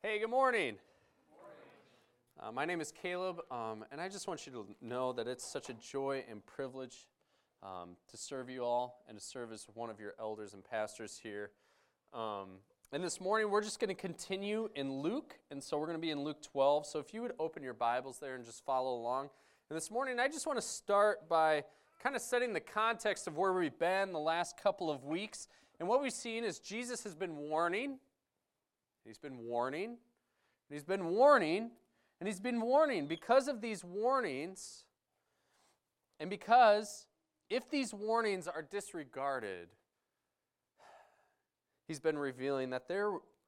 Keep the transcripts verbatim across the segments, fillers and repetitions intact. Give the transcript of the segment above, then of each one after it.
Hey, good morning. Uh, my name is Caleb, um, and I just want you to know that it's such a joy and privilege um, to serve you all and to serve as one of your elders and pastors here. Um, and this morning, we're just going to continue in Luke, and so we're going to be in Luke twelve. So if you would open your Bibles there and just follow along. And this morning, I just want to start by kind of setting the context of where we've been the last couple of weeks. And what we've seen is Jesus has been warning. He's been warning. And he's been warning. And he's been warning because of these warnings, and because if these warnings are disregarded, he's been revealing that there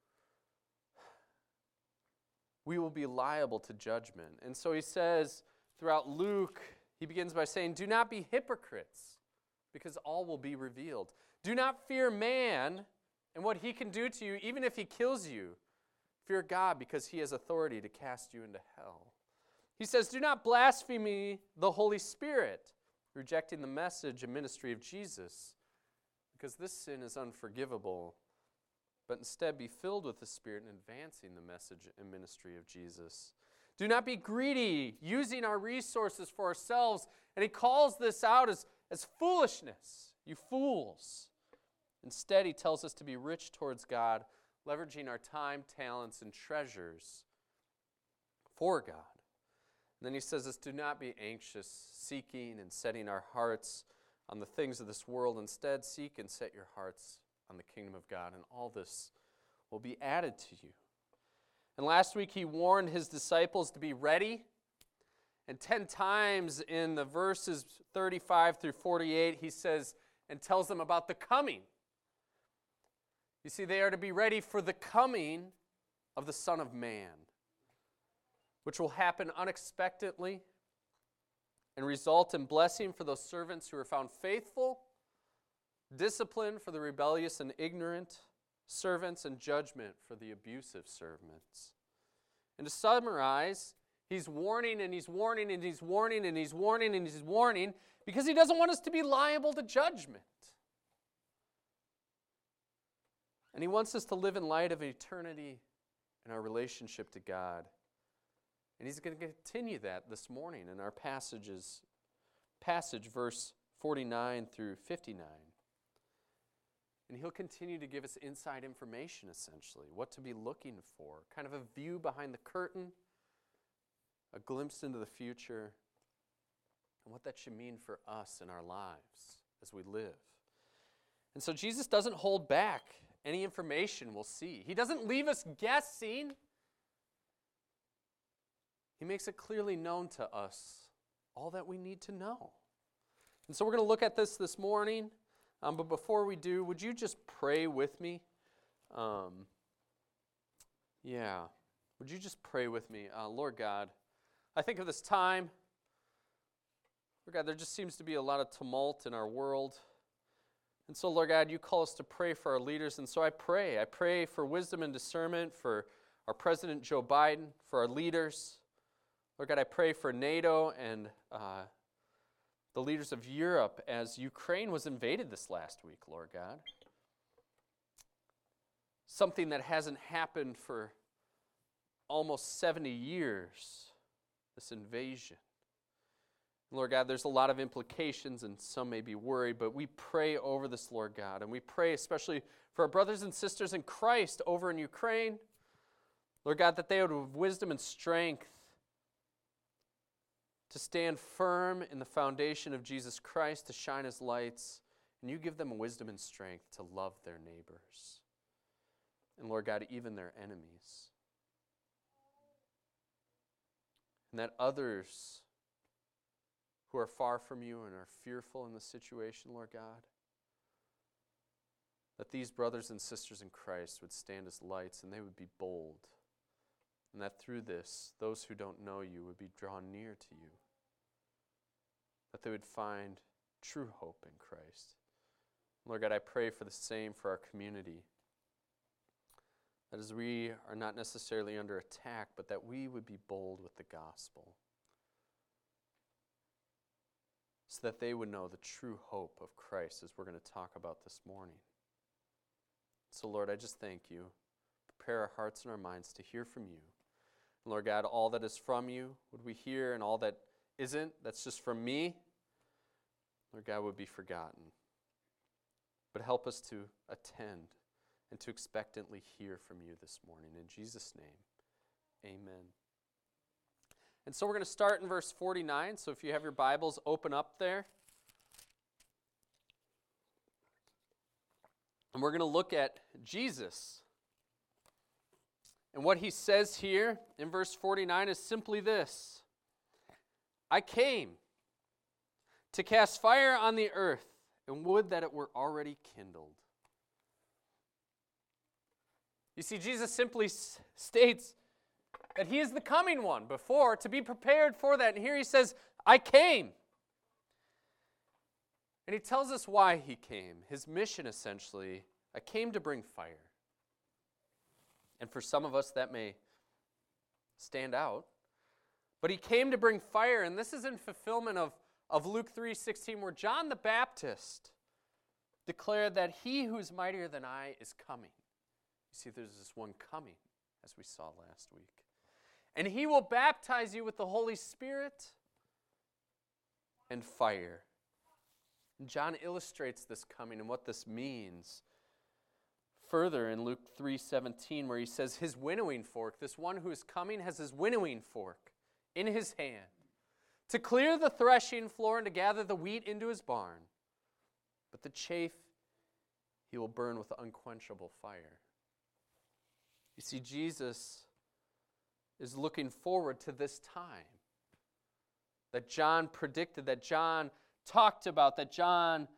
we will be liable to judgment. And so he says throughout Luke, he begins by saying, do not be hypocrites, because all will be revealed. Do not fear man and what he can do to you, even if he kills you. Fear God, because he has authority to cast you into hell. He says, do not blaspheme the Holy Spirit, rejecting the message and ministry of Jesus, because this sin is unforgivable, but instead be filled with the Spirit and advancing the message and ministry of Jesus. Do not be greedy, using our resources for ourselves. And he calls this out as, as foolishness, you fools. Instead, he tells us to be rich towards God, leveraging our time, talents, and treasures for God. And then he says this, do not be anxious, seeking and setting our hearts on the things of this world. Instead, seek and set your hearts on the kingdom of God, and all this will be added to you. And last week, he warned his disciples to be ready. And ten times in the verses thirty-five through forty-eight, he says and tells them about the coming. You see, they are to be ready for the coming of the Son of Man, which will happen unexpectedly and result in blessing for those servants who are found faithful, discipline for the rebellious and ignorant servants, and judgment for the abusive servants. And to summarize, he's warning and he's warning and he's warning and he's warning and he's warning because he doesn't want us to be liable to judgment. And he wants us to live in light of eternity and our relationship to God. And he's going to continue that this morning in our passages, passage verse forty-nine through fifty-nine. And he'll continue to give us inside information, essentially, what to be looking for, kind of a view behind the curtain, a glimpse into the future, and what that should mean for us in our lives as we live. And so Jesus doesn't hold back any information we'll see. He doesn't leave us guessing. He makes it clearly known to us all that we need to know. And so we're going to look at this this morning. Um, but before we do, would you just pray with me? Um, yeah. Would you just pray with me? Uh, Lord God, I think of this time. Lord God, there just seems to be a lot of tumult in our world. And so, Lord God, you call us to pray for our leaders. And so I pray. I pray for wisdom and discernment for our President Joe Biden, for our leaders. Lord God, I pray for NATO and uh, the leaders of Europe as Ukraine was invaded this last week, Lord God. Something that hasn't happened for almost seventy years, this invasion. Lord God, there's a lot of implications, and some may be worried, but we pray over this, Lord God, and we pray especially for our brothers and sisters in Christ over in Ukraine. Lord God, that they would have wisdom and strength to stand firm in the foundation of Jesus Christ, to shine as lights, and you give them wisdom and strength to love their neighbors. And Lord God, even their enemies. And that others who are far from you and are fearful in the situation, Lord God, that these brothers and sisters in Christ would stand as lights and they would be bold. And that through this, those who don't know you would be drawn near to you. That they would find true hope in Christ. Lord God, I pray for the same for our community. That as we are not necessarily under attack, but that we would be bold with the gospel. So that they would know the true hope of Christ, as we're going to talk about this morning. So Lord, I just thank you prepare our hearts and our minds to hear from you. And Lord God, all that is from you would we hear, and all that isn't, that's just from me, Lord God, would be forgotten. But help us to attend and to expectantly hear from you this morning. In Jesus' name, amen. And so we're going to start in verse forty-nine. So if you have your Bibles, open up there. And we're going to look at Jesus. And what he says here in verse forty-nine is simply this: I came to cast fire on the earth, and would that it were already kindled. You see, Jesus simply s- states that he is the coming one before, to be prepared for that. And here he says, I came. And he tells us why he came. His mission, essentially, I came to bring fire. And for some of us, that may stand out. But he came to bring fire, and this is in fulfillment of, of Luke three sixteen, where John the Baptist declared that he who is mightier than I is coming. You see, there's this one coming, as we saw last week. And he will baptize you with the Holy Spirit and fire. And John illustrates this coming and what this means further in Luke three seventeen, where he says his winnowing fork, this one who is coming has his winnowing fork in his hand to clear the threshing floor and to gather the wheat into his barn. But the chaff he will burn with unquenchable fire. You see, Jesus is looking forward to this time that John predicted, that John talked about, that John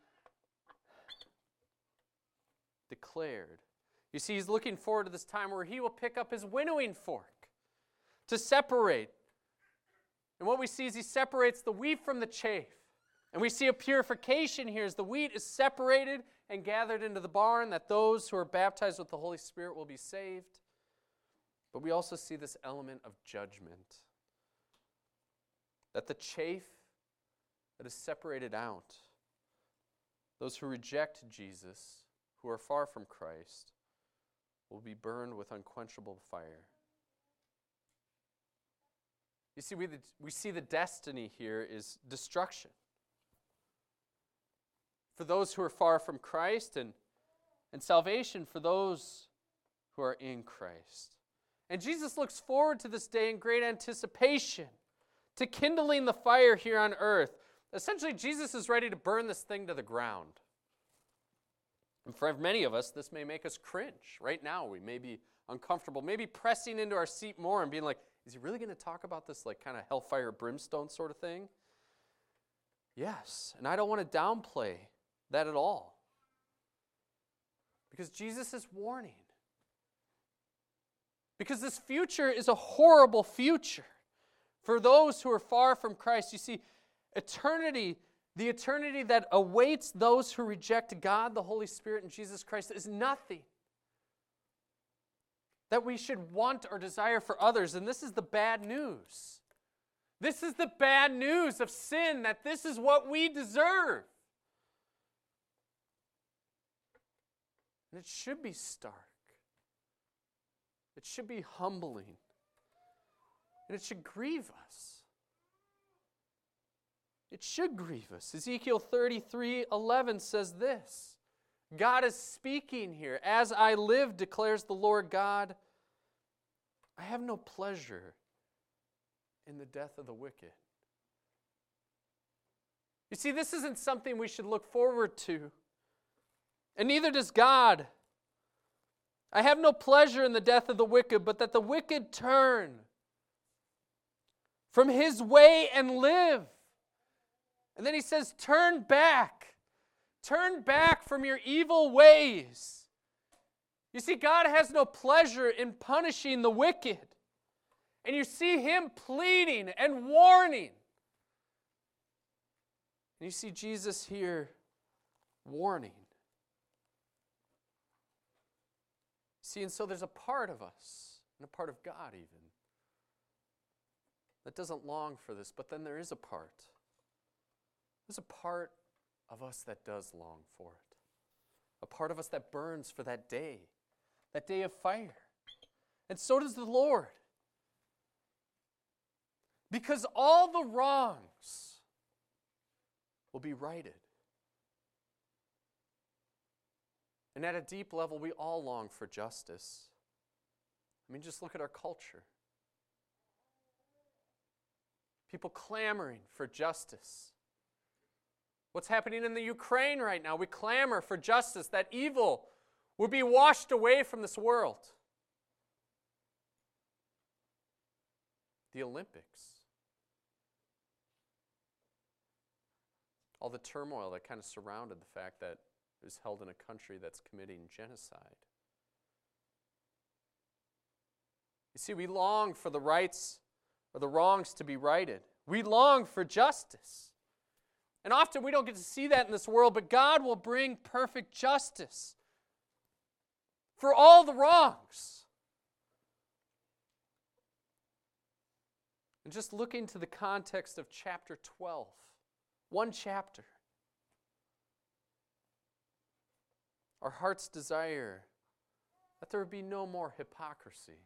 declared. You see, he's looking forward to this time where he will pick up his winnowing fork to separate. And what we see is he separates the wheat from the chaff. And we see a purification here as the wheat is separated and gathered into the barn, that those who are baptized with the Holy Spirit will be saved. But we also see this element of judgment, that the chaff that is separated out, those who reject Jesus, who are far from Christ, will be burned with unquenchable fire. You see, we, we see the destiny here is destruction. For those who are far from Christ, and, and salvation for those who are in Christ. And Jesus looks forward to this day in great anticipation, to kindling the fire here on earth. Essentially, Jesus is ready to burn this thing to the ground. And for many of us, this may make us cringe. Right now, we may be uncomfortable, maybe pressing into our seat more and being like, is he really going to talk about this like kind of hellfire brimstone sort of thing? Yes, and I don't want to downplay that at all. Because Jesus is warning. Because this future is a horrible future for those who are far from Christ. You see, eternity, the eternity that awaits those who reject God, the Holy Spirit, and Jesus Christ is nothing that we should want or desire for others. And this is the bad news. This is the bad news of sin, that this is what we deserve. And it should be stark. It should be humbling. And it should grieve us. It should grieve us. Ezekiel thirty-three eleven says this. God is speaking here. As I live, declares the Lord God, I have no pleasure in the death of the wicked. You see, this isn't something we should look forward to. And neither does God. I have no pleasure in the death of the wicked, but that the wicked turn from his way and live. And then he says, turn back. Turn back from your evil ways. You see, God has no pleasure in punishing the wicked. And you see him pleading and warning. And you see Jesus here warning. See, and so there's a part of us, and a part of God even, that doesn't long for this, but then there is a part. There's a part of us that does long for it. A part of us that burns for that day, that day of fire. And so does the Lord. Because all the wrongs will be righted. And at a deep level, we all long for justice. I mean, just look at our culture. People clamoring for justice. What's happening in the Ukraine right now? We clamor for justice, that evil would be washed away from this world. The Olympics. All the turmoil that kind of surrounded the fact that it was held in a country that's committing genocide. You see, we long for the rights or the wrongs to be righted. We long for justice. And often we don't get to see that in this world, but God will bring perfect justice for all the wrongs. And just look into the context of chapter twelve. One chapter. Our heart's desire that there would be no more hypocrisy.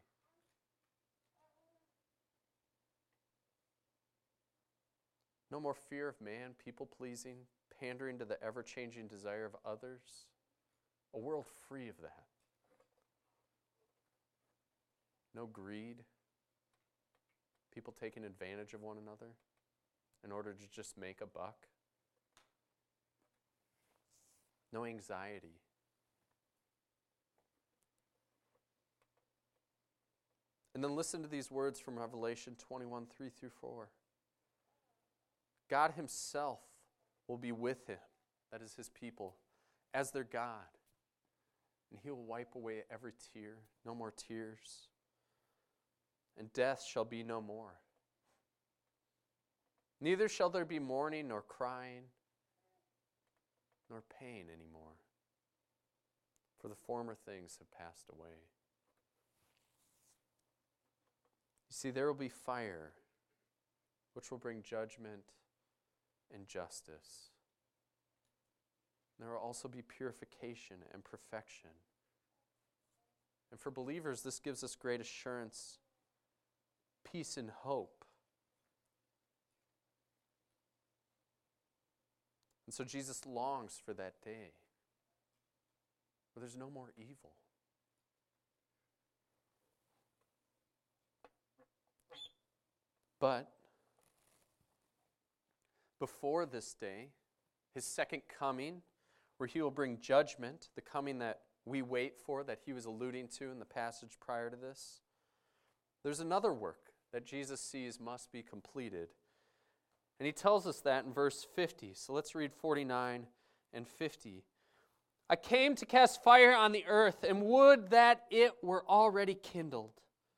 No more fear of man, people-pleasing, pandering to the ever-changing desire of others. A world free of that. No greed. People taking advantage of one another in order to just make a buck. No anxiety. And then listen to these words from Revelation twenty-one, three through four. God himself will be with him, that is his people, as their God. And he will wipe away every tear, no more tears. And death shall be no more. Neither shall there be mourning, nor crying, nor pain anymore. For the former things have passed away. You see, there will be fire, which will bring judgment and justice. There will also be purification and perfection. And for believers, this gives us great assurance, peace, and hope. And so Jesus longs for that day where there's no more evil. But before this day, his second coming, where he will bring judgment, the coming that we wait for, that he was alluding to in the passage prior to this, there's another work that Jesus sees must be completed. And he tells us that in verse fifty. So let's read forty-nine and fifty. I came to cast fire on the earth, and would that it were already kindled.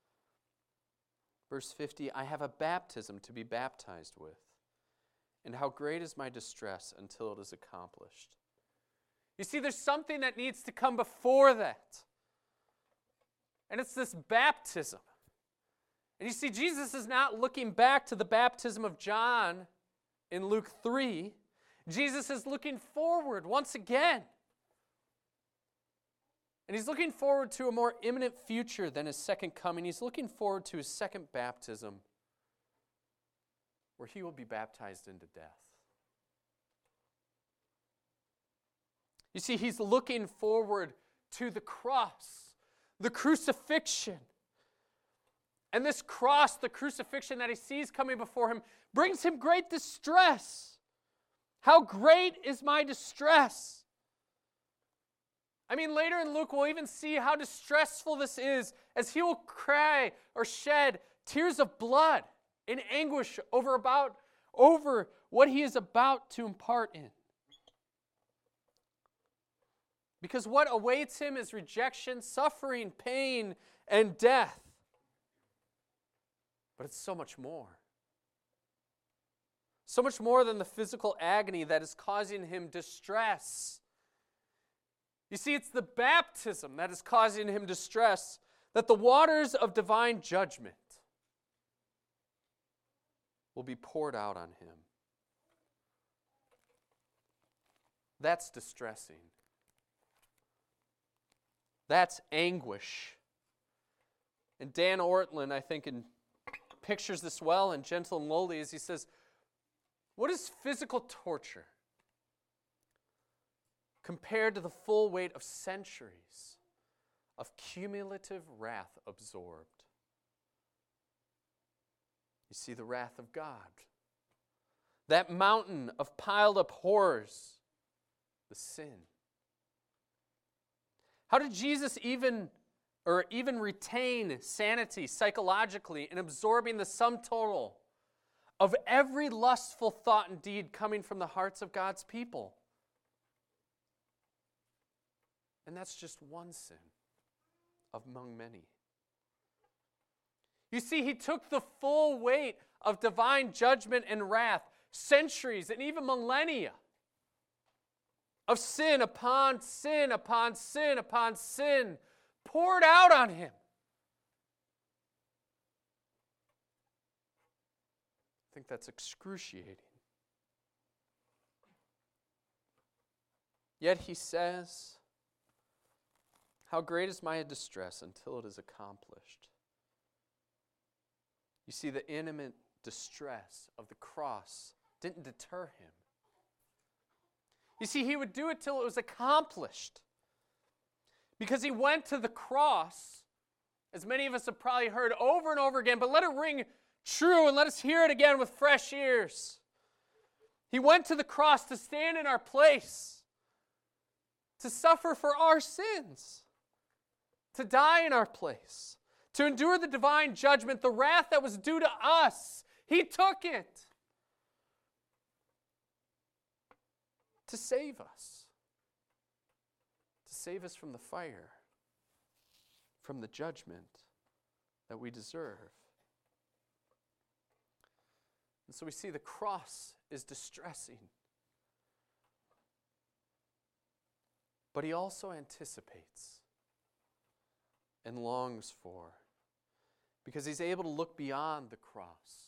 Verse fifty, I have a baptism to be baptized with, and how great is my distress until it is accomplished. You see, there's something that needs to come before that. And it's this baptism. And you see, Jesus is not looking back to the baptism of John in Luke three. Jesus is looking forward once again. And he's looking forward to a more imminent future than his second coming. He's looking forward to his second baptism, where he will be baptized into death. You see, he's looking forward to the cross, the crucifixion. And this cross, the crucifixion that he sees coming before him, brings him great distress. How great is my distress? I mean, later in Luke, we'll even see how distressful this is as he will cry or shed tears of blood in anguish over, about, over what he is about to impart in. Because what awaits him is rejection, suffering, pain, and death. But it's so much more. So much more than the physical agony that is causing him distress. You see, it's the baptism that is causing him distress, that the waters of divine judgment will be poured out on him. That's distressing. That's anguish. And Dan Ortlund, I think, in, pictures this well in Gentle and Lowly as he says, what is physical torture compared to the full weight of centuries of cumulative wrath absorbed? You see the wrath of God. That mountain of piled up horrors, the sin. How did Jesus even, or even retain sanity psychologically in absorbing the sum total of every lustful thought and deed coming from the hearts of God's people? And that's just one sin among many. You see, he took the full weight of divine judgment and wrath, centuries and even millennia of sin upon sin upon sin upon sin poured out on him. I think that's excruciating. Yet he says, how great is my distress until it is accomplished. You see, the intimate distress of the cross didn't deter him. You see, he would do it till it was accomplished. Because he went to the cross, as many of us have probably heard over and over again, but let it ring true and let us hear it again with fresh ears. He went to the cross to stand in our place, to suffer for our sins, to die in our place, to endure the divine judgment, the wrath that was due to us. He took it to save us, to save us from the fire, from the judgment that we deserve. And so we see the cross is distressing. But he also anticipates and longs for, because he's able to look beyond the cross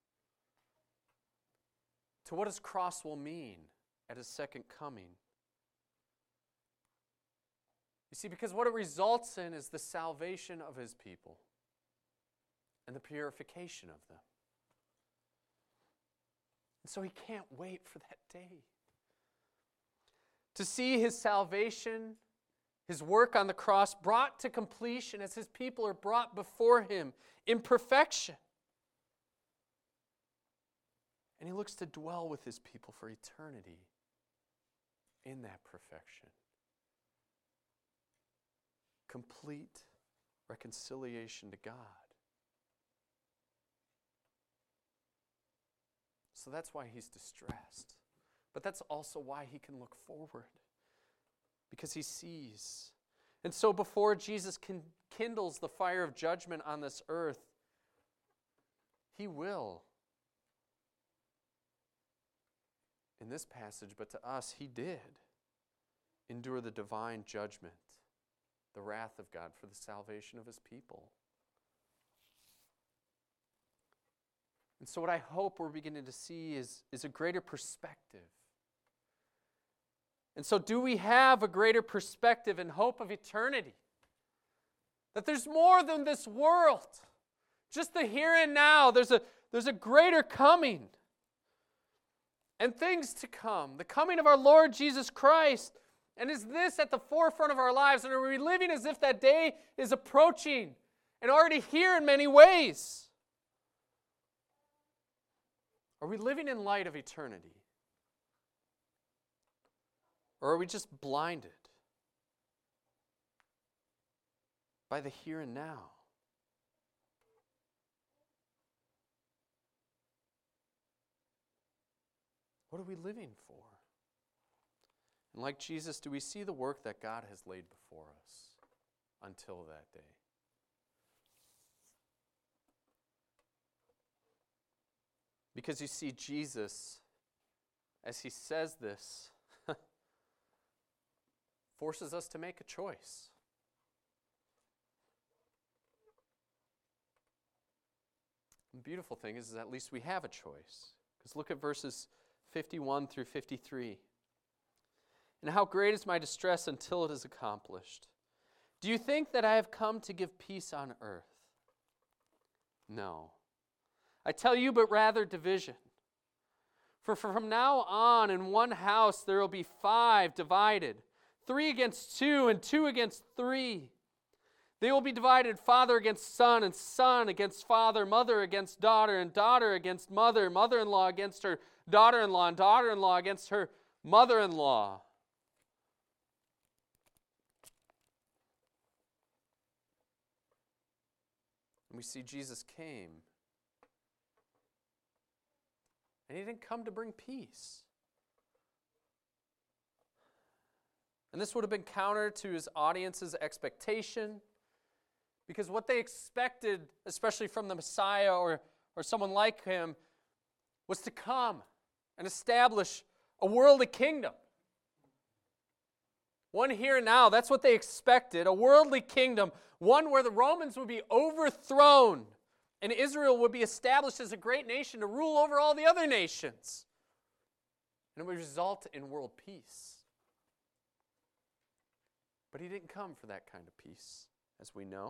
to what his cross will mean at his second coming. You see, because what it results in is the salvation of his people and the purification of them. And so he can't wait for that day to see his salvation, his work on the cross brought to completion as his people are brought before him in perfection. And he looks to dwell with his people for eternity in that perfection. Complete reconciliation to God. So that's why he's distressed. But that's also why he can look forward. Because he sees. And so before Jesus kindles the fire of judgment on this earth, he will. In this passage, but to us, he did endure the divine judgment, the wrath of God for the salvation of his people. And so what I hope we're beginning to see is, is a greater perspective. And so do we have a greater perspective and hope of eternity? That there's more than this world. Just the here and now. There's a, there's a greater coming. And things to come. The coming of our Lord Jesus Christ. And is this at the forefront of our lives? And are we living as if that day is approaching and already here in many ways? Are we living in light of eternity? Or are we just blinded by the here and now? What are we living for? And like Jesus, do we see the work that God has laid before us until that day? Because you see, Jesus, as he says this, forces us to make a choice. The beautiful thing is, is at least we have a choice. Because look at verses fifty-one through fifty-three. And how great is my distress until it is accomplished. Do you think that I have come to give peace on earth? No. I tell you, but rather division. For from now on in one house there will be five divided, three against two and two against three. They will be divided, father against son, and son against father, mother against daughter, and daughter against mother, mother-in-law against her daughter-in-law, and daughter-in-law against her mother-in-law. And we see Jesus came. And he didn't come to bring peace. And this would have been counter to his audience's expectation, because what they expected, especially from the Messiah or, or someone like him, was to come and establish a worldly kingdom. One here and now, that's what they expected, a worldly kingdom, one where the Romans would be overthrown and Israel would be established as a great nation to rule over all the other nations. And it would result in world peace. But he didn't come for that kind of peace, as we know.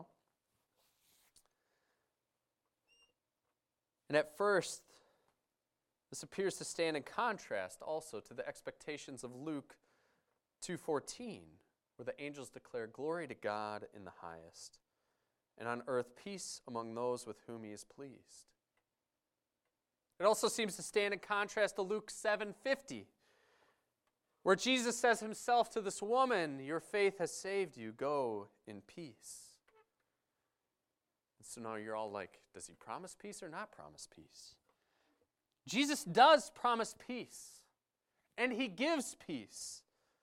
And at first, this appears to stand in contrast also to the expectations of Luke two fourteen, where the angels declare glory to God in the highest, and on earth peace among those with whom he is pleased. It also seems to stand in contrast to Luke seven fifty, where Jesus says himself to this woman, your faith has saved you, go in peace. And so now you're all like, does he promise peace or not promise peace? Jesus does promise peace, and he gives peace.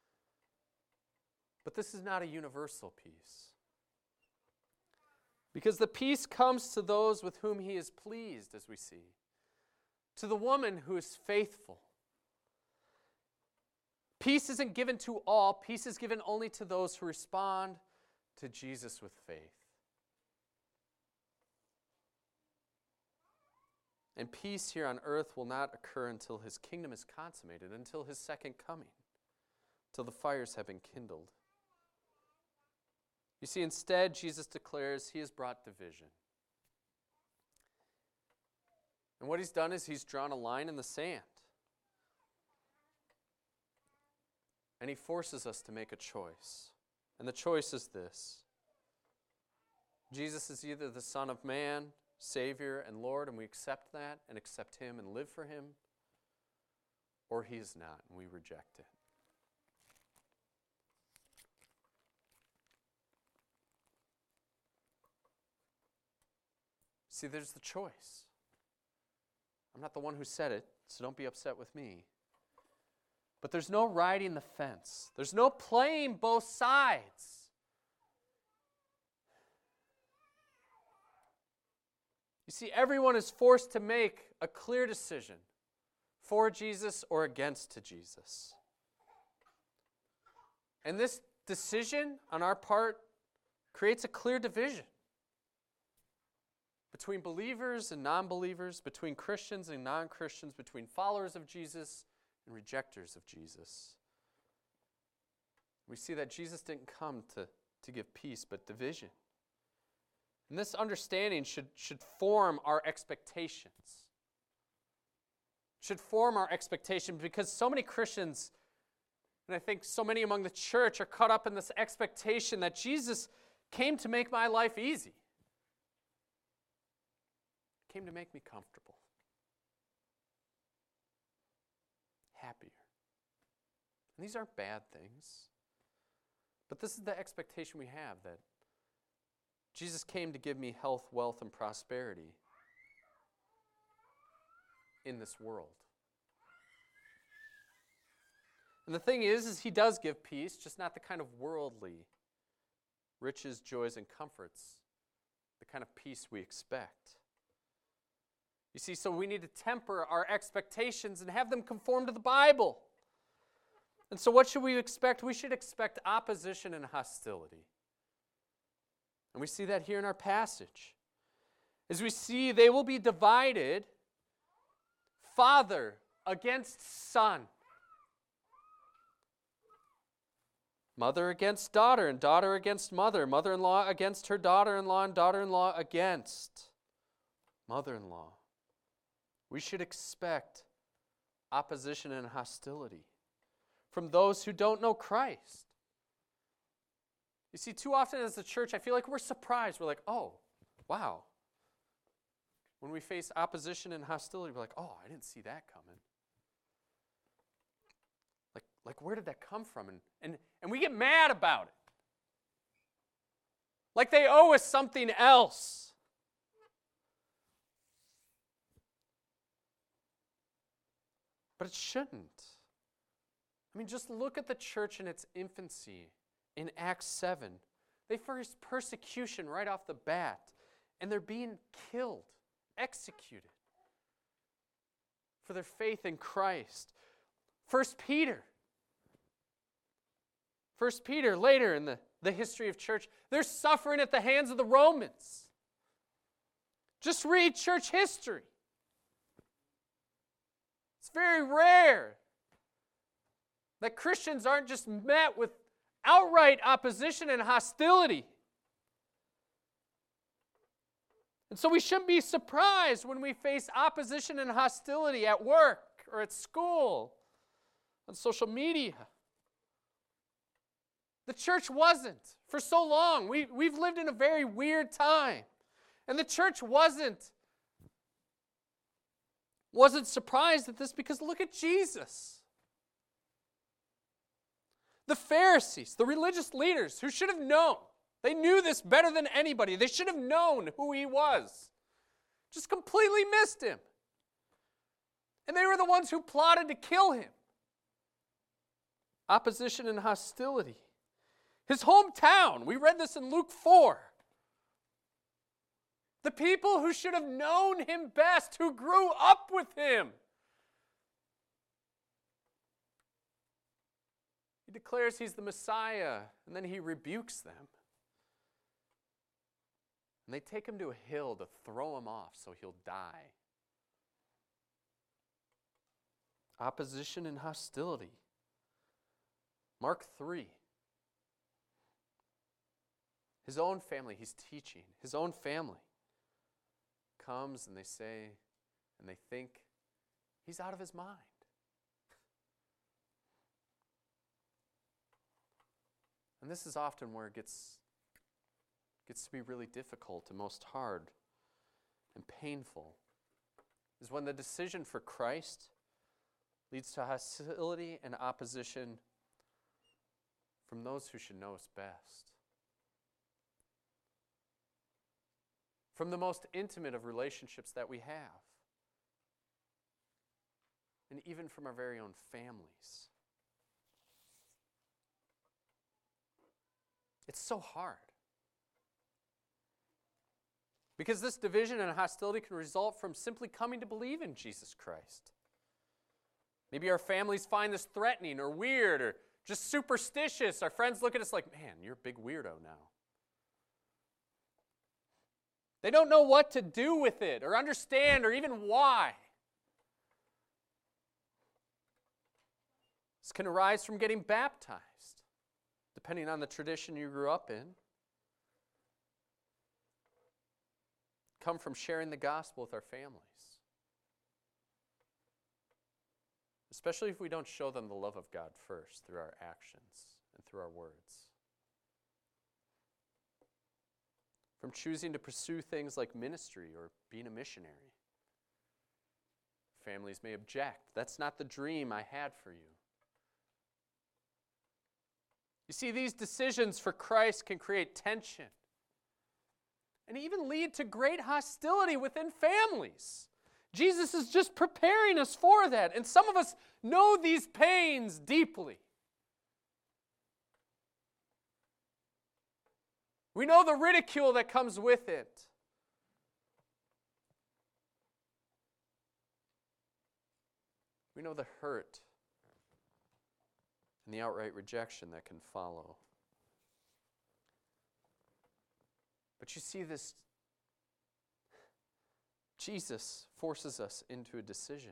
But this is not a universal peace. Because the peace comes to those with whom he is pleased, as we see. To the woman who is faithful. Peace isn't given to all. Peace is given only to those who respond to Jesus with faith. And peace here on earth will not occur until his kingdom is consummated, until his second coming, till the fires have been kindled. You see, instead, Jesus declares he has brought division. And what he's done is he's drawn a line in the sand. And he forces us to make a choice. And the choice is this. Jesus is either the Son of Man, Savior, and Lord, and we accept that and accept him and live for him, or he is not, and we reject it. See, there's the choice. I'm not the one who said it, so don't be upset with me. But there's no riding the fence. There's no playing both sides. You see, everyone is forced to make a clear decision for Jesus or against to Jesus. And this decision on our part creates a clear division between believers and non-believers, between Christians and non-Christians, between followers of Jesus and rejectors of Jesus. We see that Jesus didn't come to, to give peace, but division. And this understanding should, should form our expectations. Should form our expectation, because so many Christians, and I think so many among the church, are caught up in this expectation that Jesus came to make my life easy. Came to make me comfortable. Happier. And these aren't bad things. But this is the expectation we have, that Jesus came to give me health, wealth, and prosperity in this world. And the thing is, is he does give peace, just not the kind of worldly riches, joys, and comforts, the kind of peace we expect. You see, so we need to temper our expectations and have them conform to the Bible. And so what should we expect? We should expect opposition and hostility. And we see that here in our passage. As we see, they will be divided, father against son, mother against daughter, and daughter against mother, mother-in-law against her daughter-in-law, and daughter-in-law against. mother-in-law. We should expect opposition and hostility from those who don't know Christ. You see, too often as a church, I feel like we're surprised. We're like, oh, wow. When we face opposition and hostility, we're like, oh, I didn't see that coming. Like, like where did that come from? And, and, and we get mad about it. Like they owe us something else. But it shouldn't. I mean, just look at the church in its infancy in Acts seven. They face persecution right off the bat, and they're being killed, executed for their faith in Christ. First Peter. First Peter, later in the, the history of church, they're suffering at the hands of the Romans. Just read church history. It's very rare that Christians aren't just met with outright opposition and hostility. And so we shouldn't be surprised when we face opposition and hostility at work or at school, on social media. The church wasn't for so long. We, we've lived in a very weird time. And the church wasn't, wasn't surprised at this because look at Jesus. The Pharisees, the religious leaders who should have known. They knew this better than anybody. They should have known who he was. Just completely missed him. And they were the ones who plotted to kill him. Opposition and hostility. His hometown, we read this in Luke four. The people who should have known him best, who grew up with him. He declares he's the Messiah, and then he rebukes them. And they take him to a hill to throw him off so he'll die. Opposition and hostility. Mark three. His own family, he's teaching. His own family comes and they say, and they think, he's out of his mind. And this is often where it gets, gets to be really difficult and most hard and painful, is when the decision for Christ leads to hostility and opposition from those who should know us best. From the most intimate of relationships that we have. And even from our very own families. It's so hard. Because this division and hostility can result from simply coming to believe in Jesus Christ. Maybe our families find this threatening or weird or just superstitious. Our friends look at us like, man, you're a big weirdo now. They don't know what to do with it or understand or even why. This can arise from getting baptized, depending on the tradition you grew up in. Come from sharing the gospel with our families. Especially if we don't show them the love of God first through our actions and through our words. From choosing to pursue things like ministry or being a missionary. Families may object. That's not the dream I had for you. You see, these decisions for Christ can create tension and even lead to great hostility within families. Jesus is just preparing us for that, and some of us know these pains deeply. We know the ridicule that comes with it. We know the hurt and the outright rejection that can follow. But you see this, Jesus forces us into a decision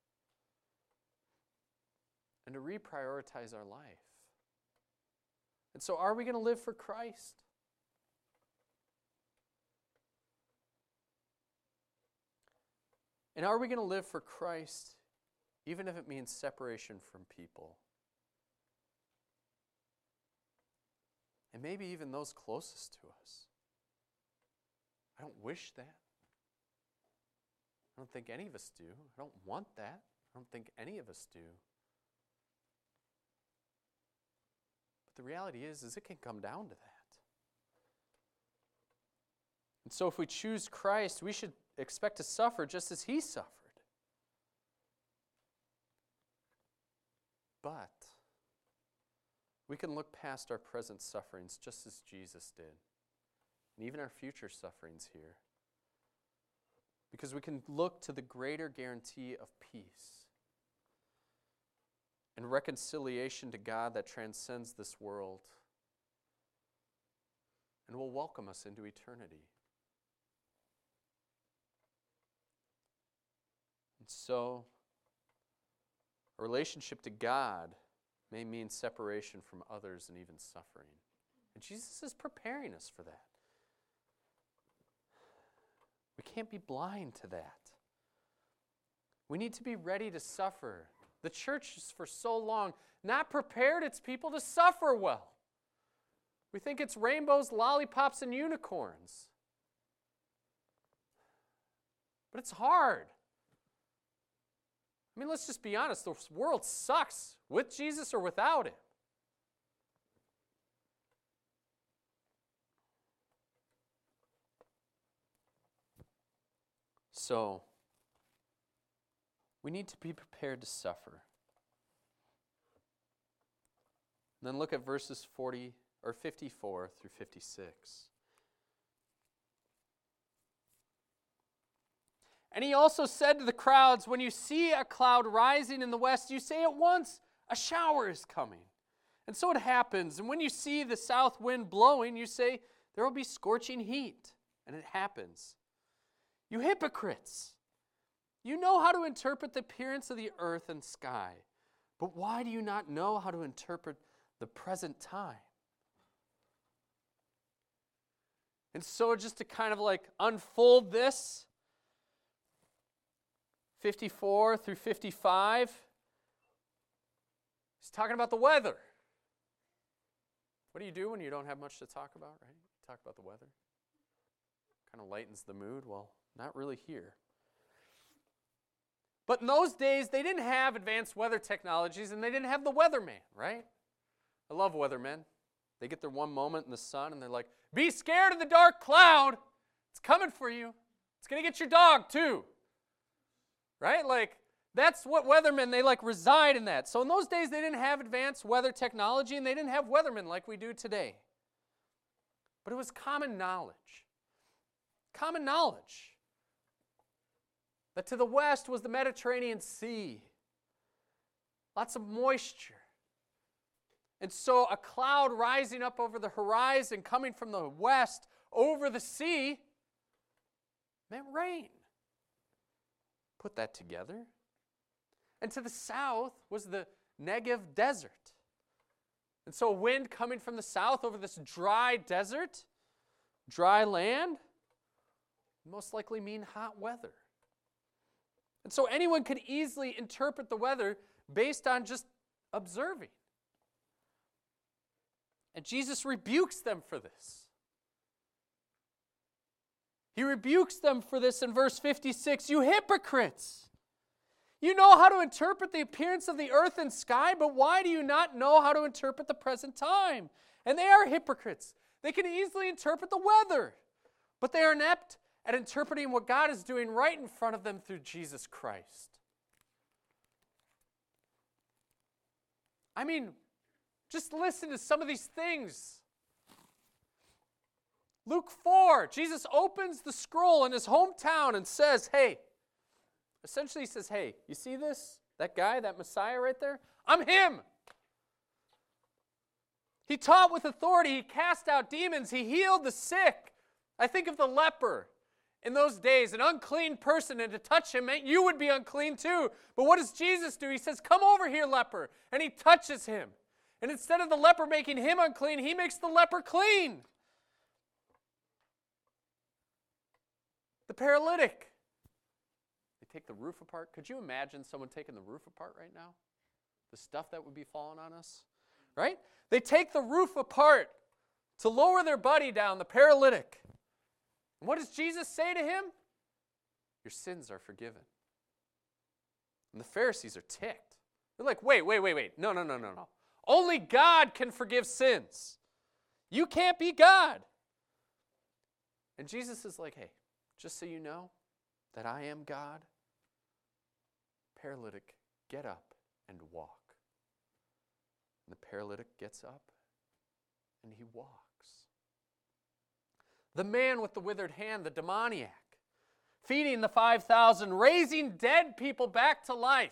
and to reprioritize our life. And so are we going to live for Christ? And are we going to live for Christ, even if it means separation from people? And maybe even those closest to us. I don't wish that. I don't think any of us do. I don't want that. I don't think any of us do. But the reality is, is it can come down to that. And so if we choose Christ, we should expect to suffer just as he suffered. But we can look past our present sufferings just as Jesus did, and even our future sufferings here, because we can look to the greater guarantee of peace and reconciliation to God that transcends this world and will welcome us into eternity. And so, a relationship to God may mean separation from others and even suffering. And Jesus is preparing us for that. We can't be blind to that. We need to be ready to suffer. The church has for so long not prepared its people to suffer well. We think it's rainbows, lollipops, and unicorns. But it's hard. I mean, let's just be honest. The world sucks with Jesus or without him. So, we need to be prepared to suffer. And then look at verses forty or fifty-four through fifty-six. And he also said to the crowds, when you see a cloud rising in the west, you say at once, a shower is coming. And so it happens. And when you see the south wind blowing, you say, there will be scorching heat. And it happens. You hypocrites! You know how to interpret the appearance of the earth and sky, but why do you not know how to interpret the present time? And so just to kind of like unfold this, fifty-four through fifty-five, he's talking about the weather. What do you do when you don't have much to talk about, right? You talk about the weather. Kind of lightens the mood. Well, not really here. But in those days, they didn't have advanced weather technologies, and they didn't have the weatherman, right? I love weathermen. They get their one moment in the sun, and they're like, be scared of the dark cloud. It's coming for you. It's going to get your dog, too. Right? Like, that's what weathermen, they like reside in that. So in those days, they didn't have advanced weather technology, and they didn't have weathermen like we do today. But it was common knowledge. Common knowledge that to the west was the Mediterranean Sea. Lots of moisture. And so a cloud rising up over the horizon, coming from the west over the sea, meant rain. Put that together. And to the south was the Negev desert. And so a wind coming from the south over this dry desert, dry land, most likely mean hot weather. And so anyone could easily interpret the weather based on just observing. And Jesus rebukes them for this. He rebukes them for this in verse fifty-six. You hypocrites! You know how to interpret the appearance of the earth and sky, but why do you not know how to interpret the present time? And they are hypocrites. They can easily interpret the weather, but they are inept at interpreting what God is doing right in front of them through Jesus Christ. I mean, just listen to some of these things. Luke four, Jesus opens the scroll in his hometown and says, hey, essentially he says, hey, you see this? That guy, that Messiah right there? I'm him. He taught with authority. He cast out demons. He healed the sick. I think of the leper. In those days, an unclean person, and to touch him meant you would be unclean too. But what does Jesus do? He says, come over here, leper. And he touches him. And instead of the leper making him unclean, he makes the leper clean. The paralytic. They take the roof apart. Could you imagine someone taking the roof apart right now? The stuff that would be falling on us, right? They take the roof apart to lower their buddy down, the paralytic. And what does Jesus say to him? Your sins are forgiven. And the Pharisees are ticked. They're like, wait, wait, wait, wait. No, no, no, no, no. Only God can forgive sins. You can't be God. And Jesus is like, hey, just so you know that I am God, paralytic, get up and walk. And the paralytic gets up and he walks. The man with the withered hand, the demoniac, feeding the five thousand, raising dead people back to life.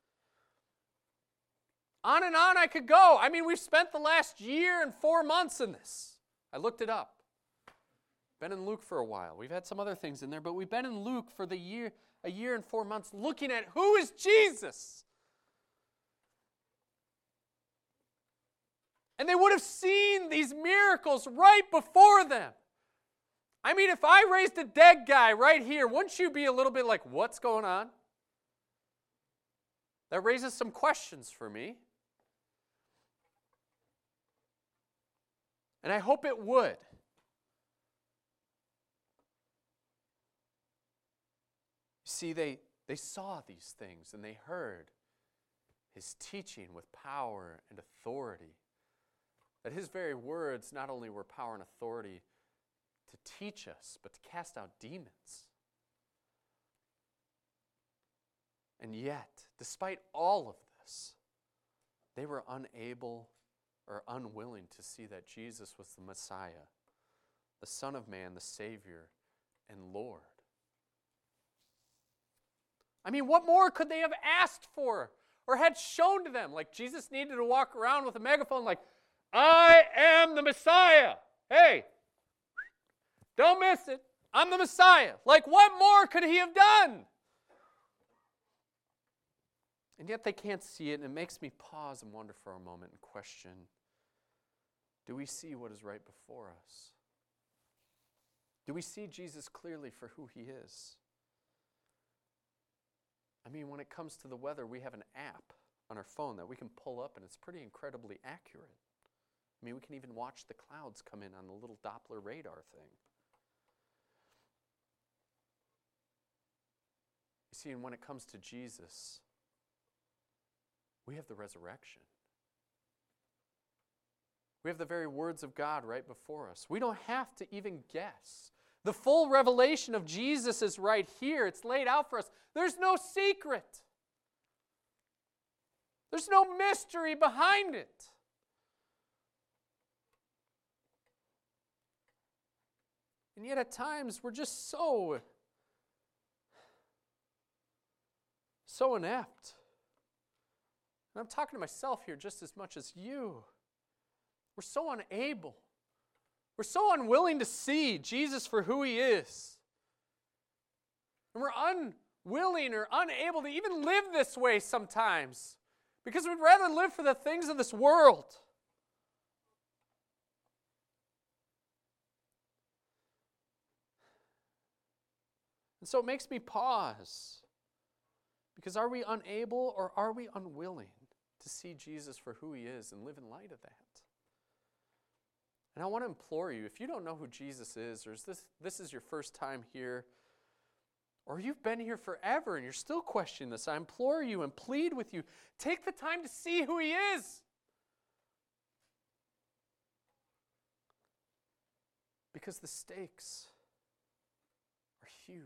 On and on I could go. I mean, we've spent the last year and four months in this. I looked it up. Been in Luke for a while. We've had some other things in there, but we've been in Luke for the year, a year and four months looking at who is Jesus. And they would have seen these miracles right before them. I mean, if I raised a dead guy right here, wouldn't you be a little bit like, what's going on? That raises some questions for me. And I hope it would. See, they, they saw these things and they heard his teaching with power and authority. That his very words not only were power and authority to teach us, but to cast out demons. And yet, despite all of this, they were unable or unwilling to see that Jesus was the Messiah, the Son of Man, the Savior, and Lord. I mean, what more could they have asked for or had shown to them? Like Jesus needed to walk around with a megaphone like, I am the Messiah. Hey, don't miss it. I'm the Messiah. Like, what more could he have done? And yet they can't see it, and it makes me pause and wonder for a moment and question, do we see what is right before us? Do we see Jesus clearly for who he is? I mean, when it comes to the weather, we have an app on our phone that we can pull up, and it's pretty incredibly accurate. I mean, we can even watch the clouds come in on the little Doppler radar thing. You see, and when it comes to Jesus, we have the resurrection. We have the very words of God right before us. We don't have to even guess. The full revelation of Jesus is right here. It's laid out for us. There's no secret. There's no mystery behind it. And yet at times we're just so, so inept. And I'm talking to myself here just as much as you. We're so unable. We're so unwilling to see Jesus for who he is. And we're unwilling or unable to even live this way sometimes because we'd rather live for the things of this world. And so it makes me pause. Because are we unable or are we unwilling to see Jesus for who he is and live in light of that? And I want to implore you, if you don't know who Jesus is, or is this, this is your first time here, or you've been here forever and you're still questioning this, I implore you and plead with you, take the time to see who he is. Because the stakes are huge.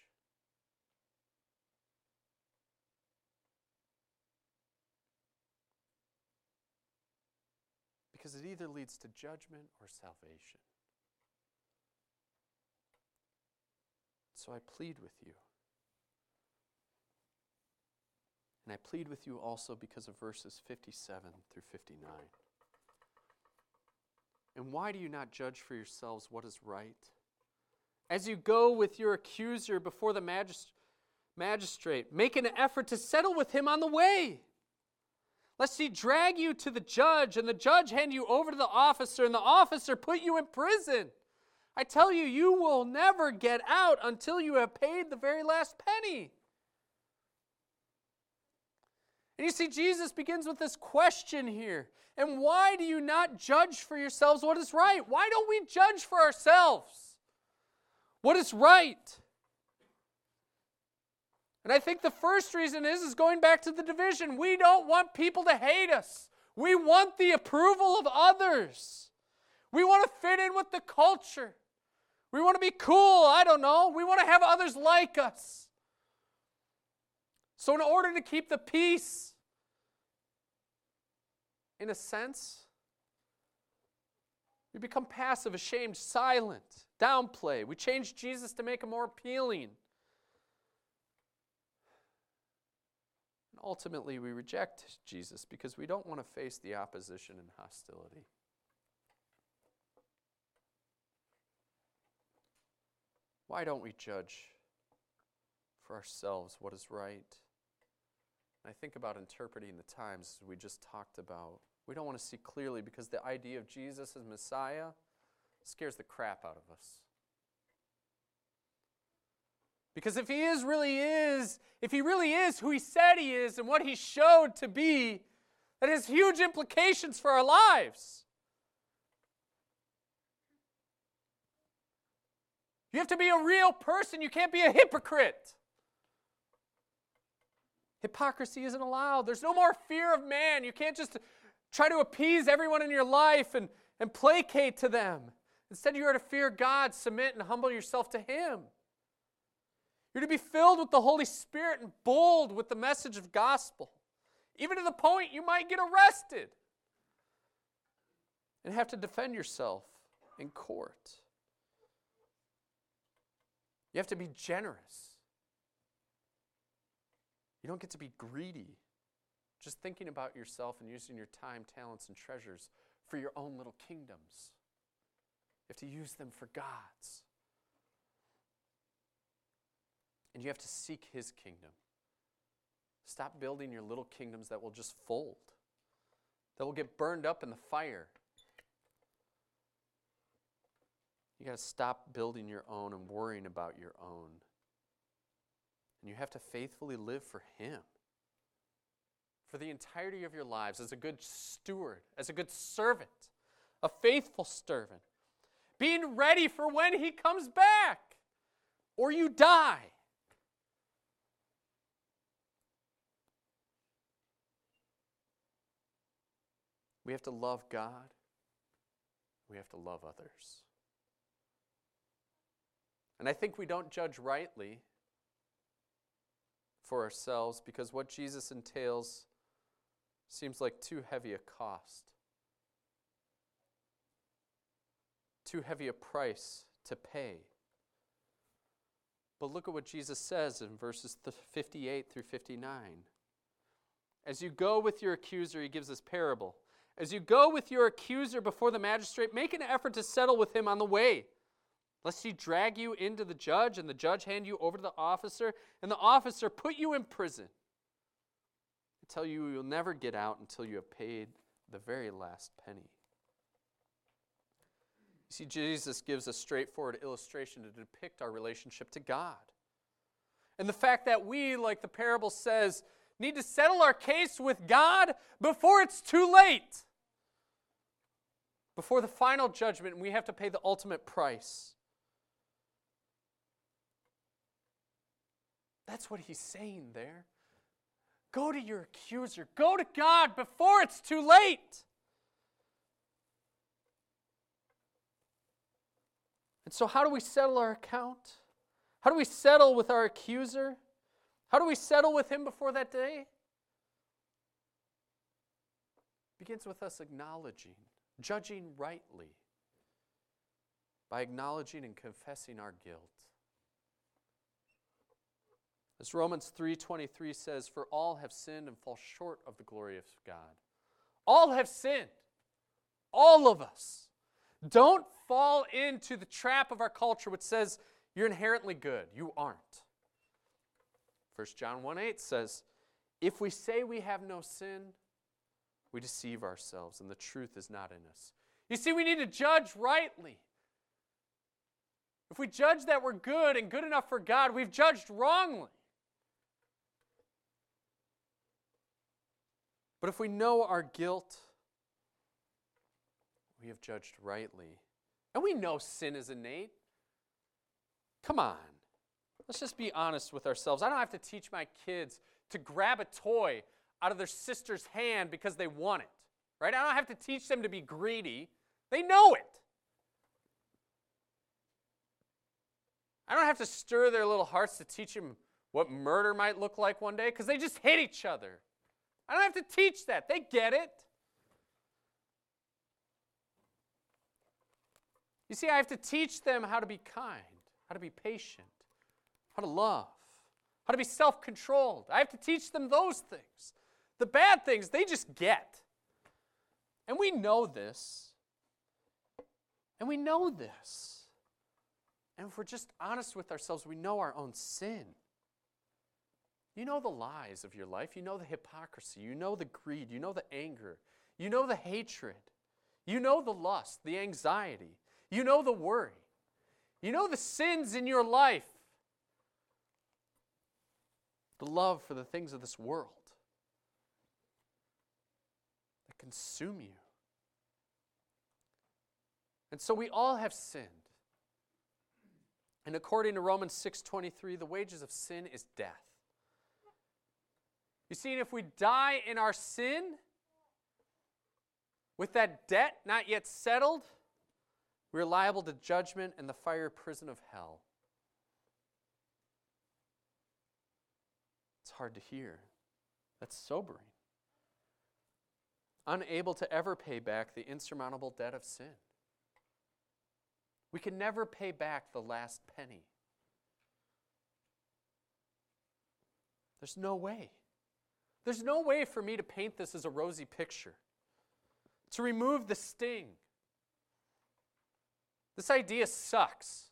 Because it either leads to judgment or salvation. So I plead with you. And I plead with you also because of verses fifty-seven through fifty-nine. And why do you not judge for yourselves what is right? As you go with your accuser before the magist- magistrate, make an effort to settle with him on the way. Lest he drag you to the judge, and the judge hand you over to the officer, and the officer put you in prison. I tell you, you will never get out until you have paid the very last penny. And you see, Jesus begins with this question here. And why do you not judge for yourselves what is right? Why don't we judge for ourselves what is right? And I think the first reason is, is going back to the division. We don't want people to hate us. We want the approval of others. We want to fit in with the culture. We want to be cool, I don't know. We want to have others like us. So in order to keep the peace, in a sense, we become passive, ashamed, silent, downplay. We change Jesus to make him more appealing. And ultimately, we reject Jesus because we don't want to face the opposition and hostility. Why don't we judge for ourselves what is right? And I think about interpreting the times we just talked about. We don't want to see clearly because the idea of Jesus as Messiah scares the crap out of us. Because if he is really is, if he really is who he said he is and what he showed to be, that has huge implications for our lives. You have to be a real person. You can't be a hypocrite. Hypocrisy isn't allowed. There's no more fear of man. You can't just try to appease everyone in your life and, and placate to them. Instead, you are to fear God, submit, and humble yourself to him. You're to be filled with the Holy Spirit and bold with the message of gospel, even to the point you might get arrested and have to defend yourself in court. You have to be generous. You don't get to be greedy, just thinking about yourself and using your time, talents, and treasures for your own little kingdoms. You have to use them for God's. And you have to seek his kingdom. Stop building your little kingdoms that will just fold, that will get burned up in the fire. You got to stop building your own and worrying about your own. And you have to faithfully live for him for the entirety of your lives as a good steward, as a good servant, a faithful servant, being ready for when he comes back or you die. We have to love God. We have to love others. And I think we don't judge rightly for ourselves because what Jesus entails seems like too heavy a cost, too heavy a price to pay. But look at what Jesus says in verses fifty-eight through fifty-nine. As you go with your accuser, he gives this parable. As you go with your accuser before the magistrate, make an effort to settle with him on the way, lest he drag you into the judge, and the judge hand you over to the officer, and the officer put you in prison. I tell you, you'll never get out until you have paid the very last penny. You see, Jesus gives a straightforward illustration to depict our relationship to God. And the fact that we, like the parable says, need to settle our case with God before it's too late. Before the final judgment, we have to pay the ultimate price. That's what he's saying there. Go to your accuser. Go to God before it's too late. And so how do we settle our account? How do we settle with our accuser? How do we settle with him before that day? It begins with us acknowledging, judging rightly, by acknowledging and confessing our guilt. As Romans three twenty-three says, for all have sinned and fall short of the glory of God. All have sinned. All of us. Don't fall into the trap of our culture which says you're inherently good. You aren't. First John one eight says, if we say we have no sin, we deceive ourselves and the truth is not in us. You see, we need to judge rightly. If we judge that we're good and good enough for God, we've judged wrongly. But if we know our guilt, we have judged rightly. And we know sin is innate. Come on. Let's just be honest with ourselves. I don't have to teach my kids to grab a toy out of their sister's hand because they want it. Right? I don't have to teach them to be greedy. They know it. I don't have to stir their little hearts to teach them what murder might look like one day because they just hate each other. I don't have to teach that. They get it. You see, I have to teach them how to be kind, how to be patient, how to love, how to be self-controlled. I have to teach them those things. The bad things, they just get. And we know this. And we know this. And if we're just honest with ourselves, we know our own sin. You know the lies of your life. You know the hypocrisy. You know the greed. You know the anger. You know the hatred. You know the lust, the anxiety. You know the worry. You know the sins in your life. The love for the things of this world that consume you. And so we all have sinned. And according to Romans six twenty-three, the wages of sin is death. You see, if we die in our sin, with that debt not yet settled, we're liable to judgment and the fire prison of hell. It's hard to hear. That's sobering. Unable to ever pay back the insurmountable debt of sin. We can never pay back the last penny. There's no way. There's no way for me to paint this as a rosy picture, to remove the sting. This idea sucks.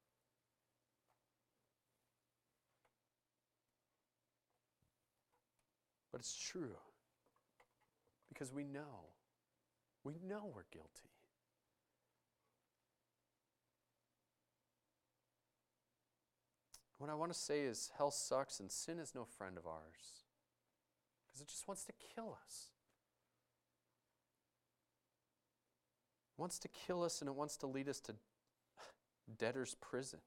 But it's true. Because we know. We know we're guilty. What I want to say is hell sucks and sin is no friend of ours. Because it just wants to kill us. It wants to kill us and it wants to lead us to debtor's prison.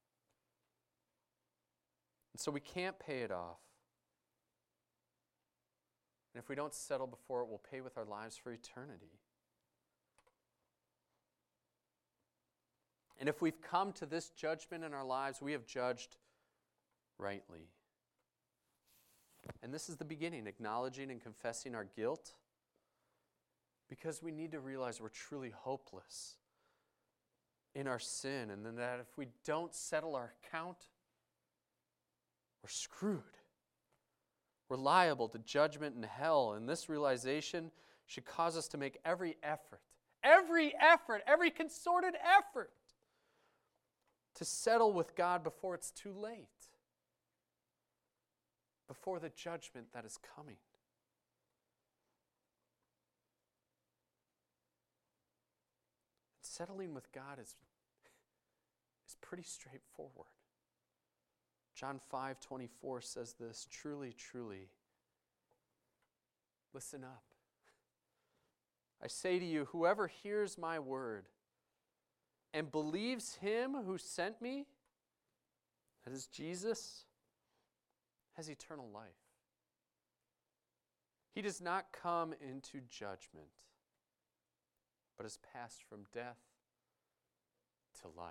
And so we can't pay it off. And if we don't settle before it, we'll pay with our lives for eternity. And if we've come to this judgment in our lives, we have judged rightly. And this is the beginning, acknowledging and confessing our guilt, because we need to realize we're truly hopeless in our sin, and then that if we don't settle our account, we're screwed. We're liable to judgment in hell, and this realization should cause us to make every effort, every effort, every concerted effort to settle with God before it's too late, before the judgment that is coming. Settling with God is, is pretty straightforward. John five twenty-four says this, truly, truly, listen up. I say to you, whoever hears my word and believes him who sent me, that is Jesus, has eternal life. He does not come into judgment, but has passed from death to life.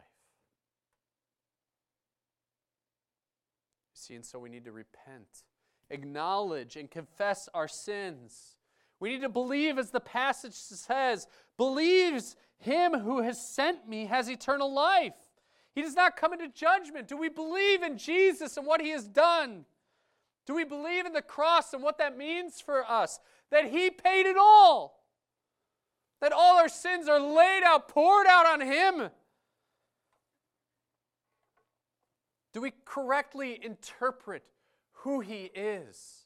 See, and so we need to repent, acknowledge, and confess our sins. We need to believe, as the passage says, believes him who has sent me has eternal life. He does not come into judgment. Do we believe in Jesus and what he has done? Do we believe in the cross and what that means for us? That he paid it all. That all our sins are laid out, poured out on him. Do we correctly interpret who he is?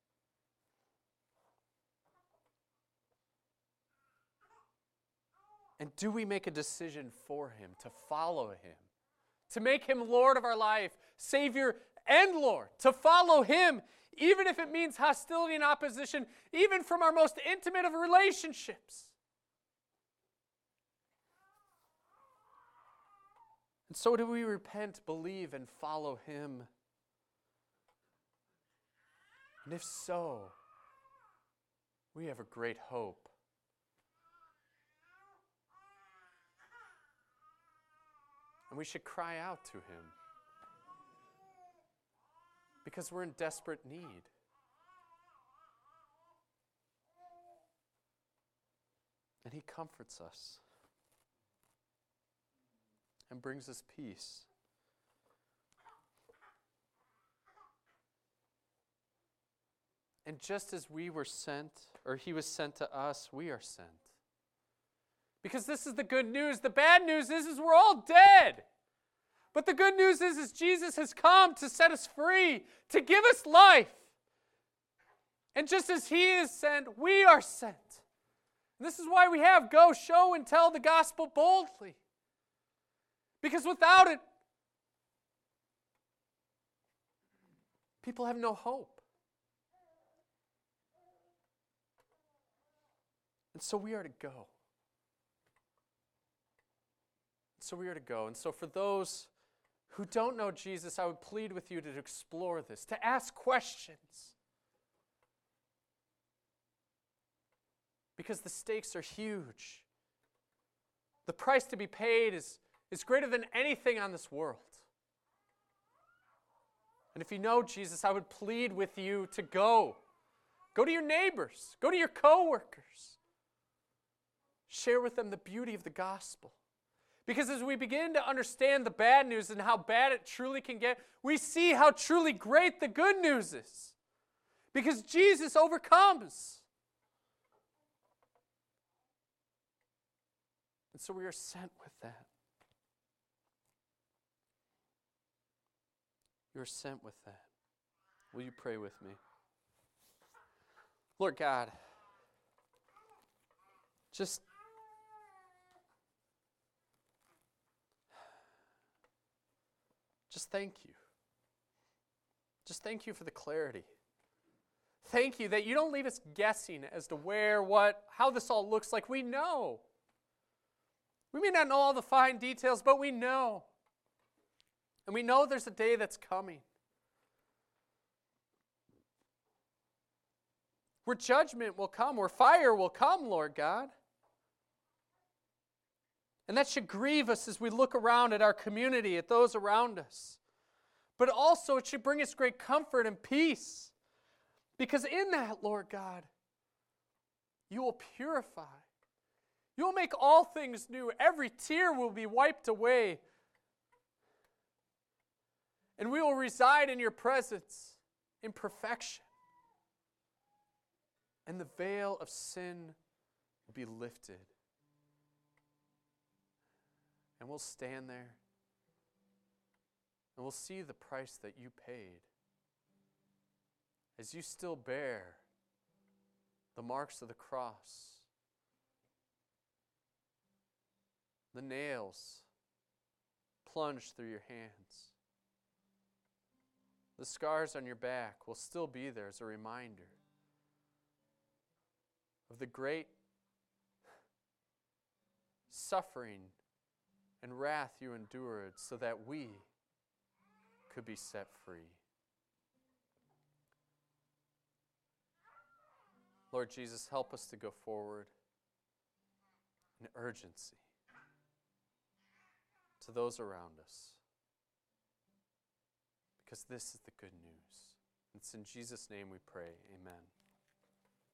And do we make a decision for him, to follow him, to make him Lord of our life, Savior and Lord, to follow him even if it means hostility and opposition, even from our most intimate of relationships. And so do we repent, believe, and follow him? And if so, we have a great hope. And we should cry out to him because we're in desperate need. And he comforts us and brings us peace. And just as we were sent, or he was sent to us, we are sent. Because this is the good news. The bad news is, is we're all dead. But the good news is, is Jesus has come to set us free, to give us life. And just as he is sent, we are sent. And this is why we have go, show, and tell the gospel boldly. Because without it, people have no hope. And so we are to go. So we are to go. And so for those who don't know Jesus, I would plead with you to explore this, to ask questions. Because the stakes are huge. The price to be paid is, is greater than anything on this world. And if you know Jesus, I would plead with you to go. Go to your neighbors. Go to your coworkers. Share with them the beauty of the gospel. Because as we begin to understand the bad news and how bad it truly can get, we see how truly great the good news is. Because Jesus overcomes. And so we are sent with that. You are sent with that. Will you pray with me? Lord God, just Just thank you. Just thank you for the clarity. Thank you that you don't leave us guessing as to where, what, how this all looks like. We know. We may not know all the fine details, but we know. And we know there's a day that's coming where judgment will come, where fire will come, Lord God. And that should grieve us as we look around at our community, at those around us. But also it should bring us great comfort and peace. Because in that, Lord God, you will purify. You will make all things new. Every tear will be wiped away. And we will reside in your presence in perfection. And the veil of sin will be lifted. And we'll stand there and we'll see the price that you paid as you still bear the marks of the cross, the nails plunged through your hands. The scars on your back will still be there as a reminder of the great suffering and wrath you endured so that we could be set free. Lord Jesus, help us to go forward in urgency to those around us, because this is the good news. It's in Jesus' name we pray. Amen.